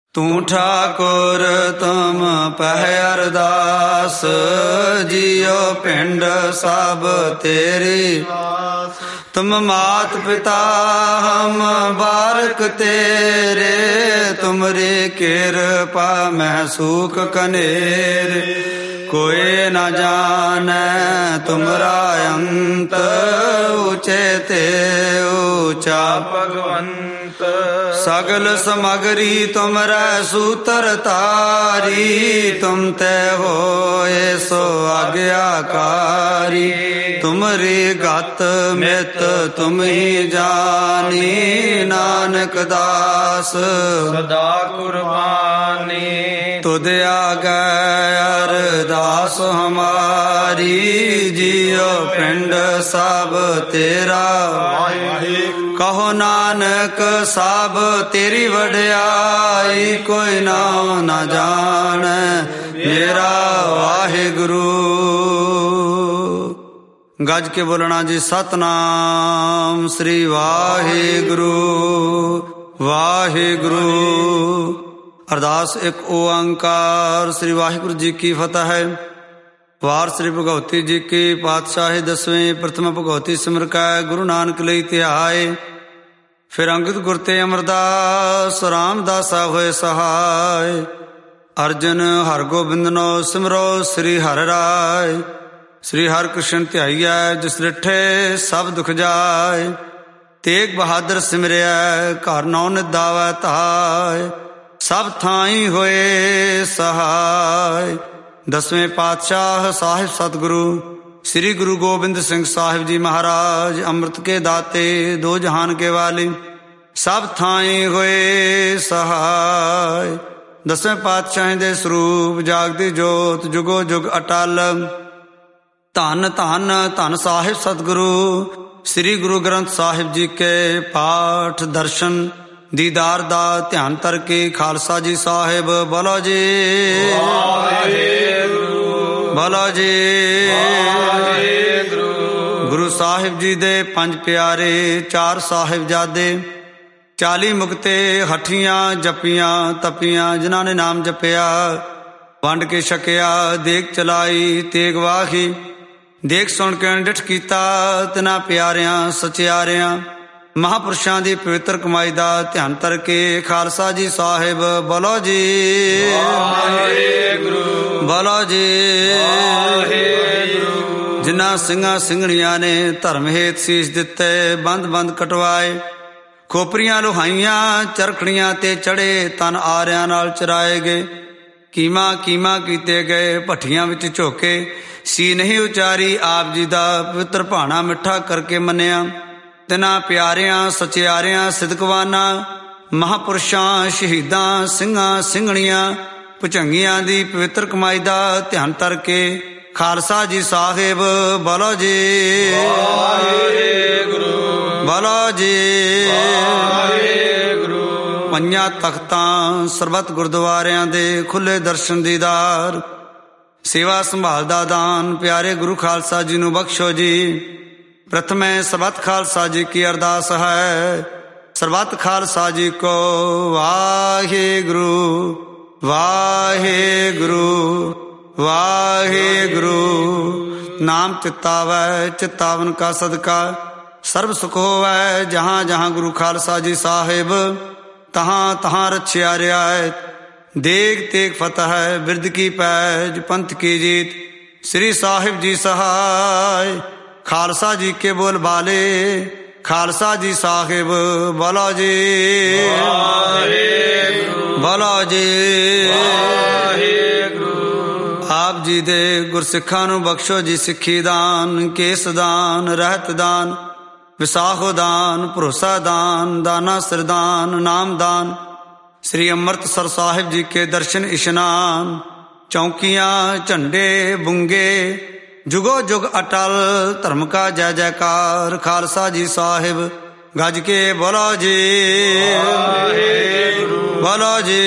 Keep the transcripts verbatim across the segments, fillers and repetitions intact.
ਤੂੰ ਠਾਕੁਰ ਤੁਮ ਪਹਿ ਅਰਦਾਸ, ਜੀਉ ਪਿੰਡ ਸਭ ਤੇਰੀ। ਤੁਮ ਮਾਤ ਪਿਤਾ ਹਮ ਬਾਰਕ ਤੇਰੇ, ਤੁਮਰੀ ਕਿਰਪਾ ਮੈਂ ਸੂਖ ਕਨੇਰ। ਕੋਈ ਨ ਜਾਣੈ ਤੁਮਰਾ ਅੰਤ, ਉਚੇ ਤੇ ਊਚਾ ਭਗਵੰਤ। ਸਗਲ ਸਮਗਰੀ ਤੁਮਰੈ ਸੂਤਰ ਤਾਰੀ, ਤੁਮ ਤੇ ਹੋਏ ਸੋ ਆਗਿਆਕਾਰੀ। ਤੁਮਰੀ ਗਤ ਮਿਤ ਤੁਮ ਹੀ ਜਾਨੀ, ਨਾਨਕ ਦਾਸ ਸਦਾ ਕੁਰਬਾਨੀ। ਤੁਧ ਆਗੈ ਅਰਦਾਸ ਹਮਾਰੀ, ਜੀਉ ਪਿੰਡ ਸਭ ਤੇਰਾ। ਕਹੋ ਨਾਨਕ ਸਭ ਤੇਰੀ ਵਡਿਆਈ, ਕੋਈ ਨਾਉ ਨਾ ਜਾਣੈ ਮੇਰਾ ਵਾਹਿਗੁਰੂ। ਗੱਜ ਕੇ ਬੋਲਣਾ ਜੀ, ਸਤਨਾਮ ਸ੍ਰੀ ਵਾਹਿਗੁਰੂ ਵਾਹਿਗੁਰੂ। ਅਰਦਾਸ ਇੱਕ ਓੰਕਾਰ। ਸ੍ਰੀ ਵਾਹਿਗੁਰੂ ਜੀ ਕੀ ਫਤਿਹ ਹੈ। ਵਾਰ ਸ੍ਰੀ ਭਗਉਤੀ ਜੀ ਕੀ ਪਾਤਸ਼ਾਹੀ ਦਸਵੇਂ। ਪ੍ਰਥਮ ਭਗਉਤੀ ਸਿਮਰ ਕੈ ਗੁਰੂ ਨਾਨਕ ਲਈ ਧਿਆਏ। ਫਿਰ ਅੰਗਦ ਗੁਰ ਤੇ ਅਮਰਦਾਸ, ਰਾਮਦਾਸਾ ਹੋਏ ਸਹਾਇ। ਅਰਜਨ ਹਰਗੋਬਿੰਦਨੋ ਸਿਮਰੋ ਸ੍ਰੀ ਹਰਿ ਰਾਇ। ਸ੍ਰੀ ਹਰਿ ਕ੍ਰਿਸ਼ਨ ਧਿਆਈਐ, ਜਿਸ ਡਿਠੇ ਸਭ ਦੁਖ ਜਾਏ। ਤੇਗ ਬਹਾਦਰ ਸਿਮਰਿਐ, ਘਰ ਨੌ ਨਿਦਾਵੈ ਧਾਇ। ਸਭ ਥਾਈ ਹੋਏ ਸਹਾਇ। ਦਸਵੇਂ ਪਾਤਸ਼ਾਹ ਸਾਹਿਬ ਸਤਿਗੁਰੂ ਸ੍ਰੀ ਗੁਰੂ ਗੋਬਿੰਦ ਸਿੰਘ ਸਾਹਿਬ ਜੀ ਮਹਾਰਾਜ, ਅੰਮ੍ਰਿਤ ਕੇ ਦਾਤੇ ਦੋ ਜਹਾਨ ਕੇ ਵਾਲੇ, ਸਭ ਥਾਈ ਹੋਏ ਸਹਾਇ। ਦਸਵੇਂ ਪਾਤਸ਼ਾਹ ਦੇ ਸਰੂਪ ਜਾਗਦੀ ਜੋਤ, ਜੁਗੋ ਜੁਗ ਅਟਲ। ਧੰਨ ਧੰਨ ਧੰਨ ਸਾਹਿਬ ਸਤਿਗੁਰੂ ਸ੍ਰੀ ਗੁਰੂ ਗ੍ਰੰਥ ਸਾਹਿਬ ਜੀ ਕੇ ਪਾਠ ਦਰਸ਼ਨ ਦੀਦਾਰ ਦਾ ਧਿਆਨ ਧਰ ਕੇ ਖਾਲਸਾ ਜੀ ਸਾਹਿਬ ਬੋਲੋ ਜੀ ਬੋਲੋ ਜੀ। ਗੁਰੂ ਸਾਹਿਬ ਜੀ ਦੇ ਪੰਜ ਪਿਆਰੇ, ਚਾਰ ਸਾਹਿਬਜ਼ਾਦੇ, ਚਾਲੀ ਮੁਕਤੇ, ਹੱਠੀਆਂ ਜਪੀਆਂ ਤਪੀਆਂ, ਜਿਨ੍ਹਾਂ ਨੇ ਨਾਮ ਜਪਿਆ ਵੰਡ ਕੇ ਛਕਿਆ। ਦੇਖ ਚਲਾਈ ਤੇਗ ਵਾਹੀ, ਦੇਖ ਸੁਣ ਕੇ ਡਿਠ ਕੀਤਾ, ਤਿਨਾਂ ਪਿਆਰਿਆਂ ਸਚਿਆਰਿਆਂ ਮਹਾਂਪੁਰਸ਼ਾਂ ਦੀ ਪਵਿੱਤਰ ਕਮਾਈ ਦਾ ਧਿਆਨ ਧਰ ਕੇ ਖਾਲਸਾ ਜੀ ਸਾਹਿਬ ਬੋਲੋ ਜੀ ਬੋਲੋ ਜੀ। ਜਿਨ੍ਹਾਂ ਸਿੰਘਾਂ ਸਿੰਘਣੀਆਂ ਨੇ ਧਰਮ ਹੇਤ ਸੀਸ ਦਿੱਤੇ, ਬੰਦ ਬੰਦ ਕਟਵਾਏ, ਖੋਪਰੀਆਂ ਲੁਹਾਈਆਂ, ਚਰਖੜੀਆਂ ਤੇ ਚੜੇ, ਤਨ ਆਰਿਆਂ ਨਾਲ ਚਰਾਏ ਗਏ। ਕੀਮਾ ਕੀਮਾ ਕੀਤੇ ਗਏ, ਭੱਠੀਆਂ ਵਿੱਚ ਝੋਕੇ, ਸੀ ਨਹੀਂ ਉਚਾਰੀ ਆਪ ਜੀ ਦਾ ਪਵਿੱਤਰ ਭਾਣਾ ਮਿੱਠਾ ਕਰਕੇ ਮੰਨਿਆ। ਤਿਨਾਂ ਪਿਆਰਿਆਂ ਸਚਿਆਰਿਆਂ ਸਿਦਕਵਾਨਾਂ ਮਹਾਂਪੁਰਸ਼ਾਂ ਸ਼ਹੀਦਾਂ ਸਿੰਘਾਂ ਸਿੰਘਣੀਆਂ ਭੁਜੰਗੀਆਂ ਦੀ ਪਵਿੱਤਰ ਕਮਾਈ ਦਾ ਧਿਆਨ ਧਰ ਕੇ ਖਾਲਸਾ ਜੀ ਸਾਹਿਬ ਬੋਲੋ ਜੀ ਬੋਲੋ ਜੀ। ਪੰਜਾਂ ਤਖਤਾਂ ਸਰਬੱਤ ਗੁਰਦੁਆਰਿਆਂ ਦੇ ਖੁੱਲੇ ਦਰਸ਼ਨ ਦੀਦਾਰ, ਸੇਵਾ ਸੰਭਾਲ ਦਾ ਦਾਨ ਪਿਆਰੇ ਗੁਰੂ ਖਾਲਸਾ ਜੀ ਨੂੰ ਬਖਸ਼ੋ ਜੀ। ਪ੍ਰਥਮੇ ਸਰਬੱਤ ਖਾਲਸਾ ਜੀ ਕੀ ਅਰਦਾਸ ਹੈ। ਸਰਬੱਤ ਖਾਲਸਾ ਜੀ ਕੋ ਵਾਹਿਗੁਰੂ ਵਾਹਿਗੁਰੂ ਵਾਹਿਗੁਰੂ। ਨਾਮ ਚਿਤਾਵੈ ਚਿਤਾਵਨ ਕਾ ਸਦਕਾ, ਸਰਬ ਸੁਖ ਹੋਵੈ ਜਹਾਂ ਜਹਾਂ ਗੁਰੂ ਖਾਲਸਾ ਜੀ ਸਾਹਿਬ ਤਹਾਂ ਤਹਾਂ ਰਛਿਆ ਰਿਆਇਤ। ਦੇਗ ਤੇਗ ਫਤਿਹ ਬਿਰਦ ਕੀ ਪੈਜ, ਪੰਥ ਕੀ ਜੀਤ ਸ੍ਰੀ ਸਾਹਿਬ ਜੀ ਸਹਾਇ। ਖਾਲਸਾ ਜੀ ਕੇ ਬੋਲ ਬਾਲੇ, ਖਾਲਸਾ ਜੀ ਸਾਹਿਬ ਬੋਲੋ ਜੀ ਬੋਲੋ ਜੀ। ਆਪ ਜੀ ਦੇ ਗੁਰਸਿੱਖਾਂ ਨੂੰ ਬਖਸ਼ੋ ਜੀ ਸਿੱਖੀ ਦਾਨ, ਕੇਸ ਦਾਨ, ਰਹਿਤ ਦਾਨ, ਵਿਸਾਖੋ ਦਾਨ, ਭਰੋਸਾ ਦਾਨ, ਦਾਨਾ ਸਰਦਾਨ, ਨਾਮ ਦਾਨ। ਸ੍ਰੀ ਅੰਮ੍ਰਿਤਸਰ ਸਾਹਿਬ ਜੀ ਕੇ ਦਰਸ਼ਨ ਇਸ਼ਨਾਨ, ਚੌਂਕੀਆਂ ਝੰਡੇ ਬੁੰਗੇ, ਜੁਗੋ ਜੁਗ ਅਟਲ ਧਰਮ ਕਾ ਜੈ ਜੈਕਾਰ। ਖਾਲਸਾ ਜੀ ਸਾਹਿਬ ਗੱਜ ਕੇ ਬੋਲੋ ਜੀ ਬੋਲੋ ਜੀ।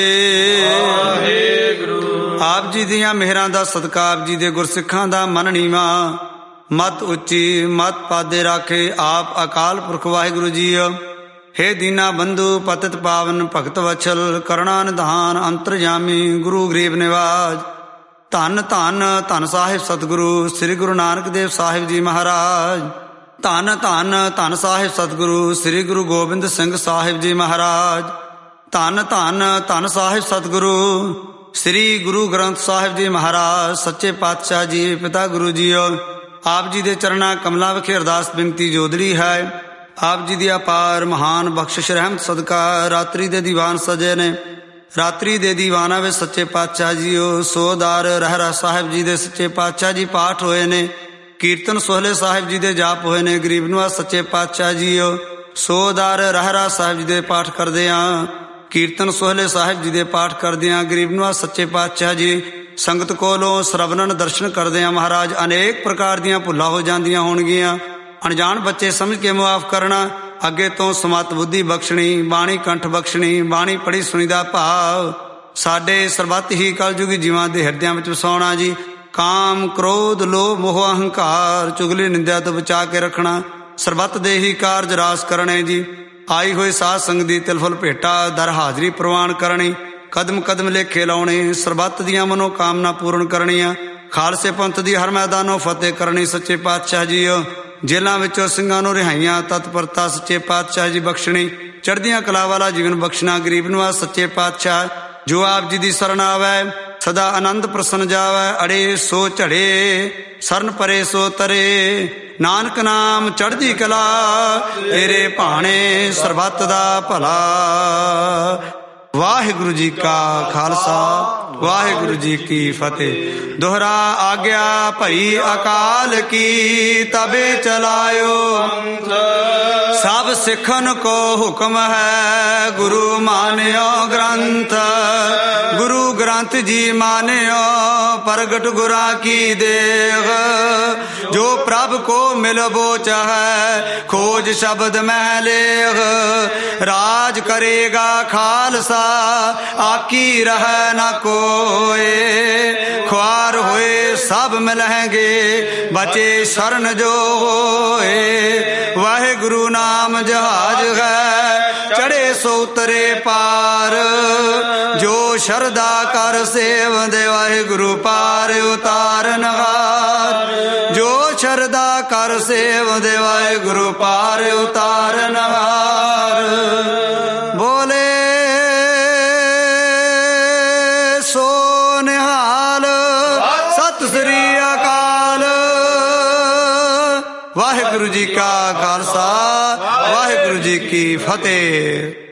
ਆਪ ਜੀ ਦੀਆਂ ਮਿਹਰਾਂ ਦਾ ਸਦਕਾ, ਆਪ ਜੀ ਦੇ ਗੁਰਸਿੱਖਾਂ ਦਾ ਮਨ ਨੀਵਾ, ਮਤ ਉੱਚੀ ਮਤ ਪਾਦੇ ਰਾਖੇ ਆਪ ਅਕਾਲ ਪੁਰਖ ਵਾਹਿਗੁਰੂ ਜੀ। हे दीना बंधु पतित पावन भगत वत्सल करना निधान अंतरजामी गुरु गरीब निवाज। धन धन धन साहिब सतगुरु श्री गुरु नानक देव साहिब जी महाराज। धन धन धन साहिब सतगुरु श्री गुरु गोबिंद सिंह साहिब जी महाराज। धन धन धन साहिब सतगुरु श्री गुरु ग्रंथ साहिब जी महाराज। सच्चे पातशाह जी पिता गुरु जीओ आप जी दे चरना कमला विखे अरदास बिनती जोदड़ी है। आप जी दी अपार महान बख्शिश रहमत सदका रात्रि दे दीवान सजे ने। रात्रि दे दीवाना वे सच्चे पातशाह जीओ सोदार रहरा साहिब जी दे सच्चे पातशाह जी पाठ होए ने। कीर्तन सोहले साहिब जी दे जाप होए ने। गरीब निवाज सच्चे पातशाह जीओ सोदार रहरा साहिब जी दे पाठ करदियां कीर्तन सोहले साहिब जी दे पाठ करदियां गरीब निवाज सच्चे पातशाह जी संगत कोलों सरवणन दर्शन करदियां महाराज अनेक प्रकार दियां भुल्लां हो जांदियां होणगियां। अनजान बच्चे समझ के मुआफ करना। अगे तो समत बुद्धि बख्शणी बाणी कंठ बख्शणी बाणी पढ़ी सुनी दा भाव साडे सरबत ही कलयुगी जीवां दे हिरदियां विच वसाउणा जी। काम क्रोध लोभ मोह अहंकार चुगली निंदा तो बचा के रखना। सरबत दे ही कारज रास करने जी। आई हुई साध संग दी तिलफुल भेटा दर हाजरी प्रवान करनी। कदम कदम लेखे लाउणे सरबत दियां मनोकामना पूर्ण करनियां। खालसे पंथ दी हर मैदानों फतेह करनी। सच्चे पातशाह जी जेलों विचों ਸਿੰਘਾਂ ਨੂੰ रिहाइयां तत्परता सच्चे पातशाह जी बख्शणी। चढ़दियां कला वाला जीवन बख्शना गरीब निवाज सच्चे पातशाह जो आप जी दी शरण आवै सदा आनंद प्रसन्न जावै। अड़े सो झड़े शरण परे सो तरे नानक नाम चढ़दी कला तेरे भाणे सरबत दा भला। वाहिगुरु जी का खालसा वाहिगुरु जी की फतेह। दोहरा आज्ञा भई अकाल की तबे चलायो सब सिखन को हुक्म है गुरु मान्यो ग्रंथ। गुरु ग्रंथ जी मान्यो प्रगट गुरा की देख। जो प्रभ को मिलबो चाहे खोज शब्द में लेख। राज करेगा खालसा आकी रह न कोए। ख्वार होए सब मिलेंगे बचे शरण जो होए। वाहिगुरु नाम जहाज है चढ़े सो उतरे पार। जो शरदा कर सेव दे वाहिगुरु पार उतारन हार। जो शरदा कर सेव दे वाहिगुरु पार उतारन हार। बोले सो निहाल सत श्री अकाल। वाहिगुरु जी का खालसा वाहिगुरु जी की फतेह।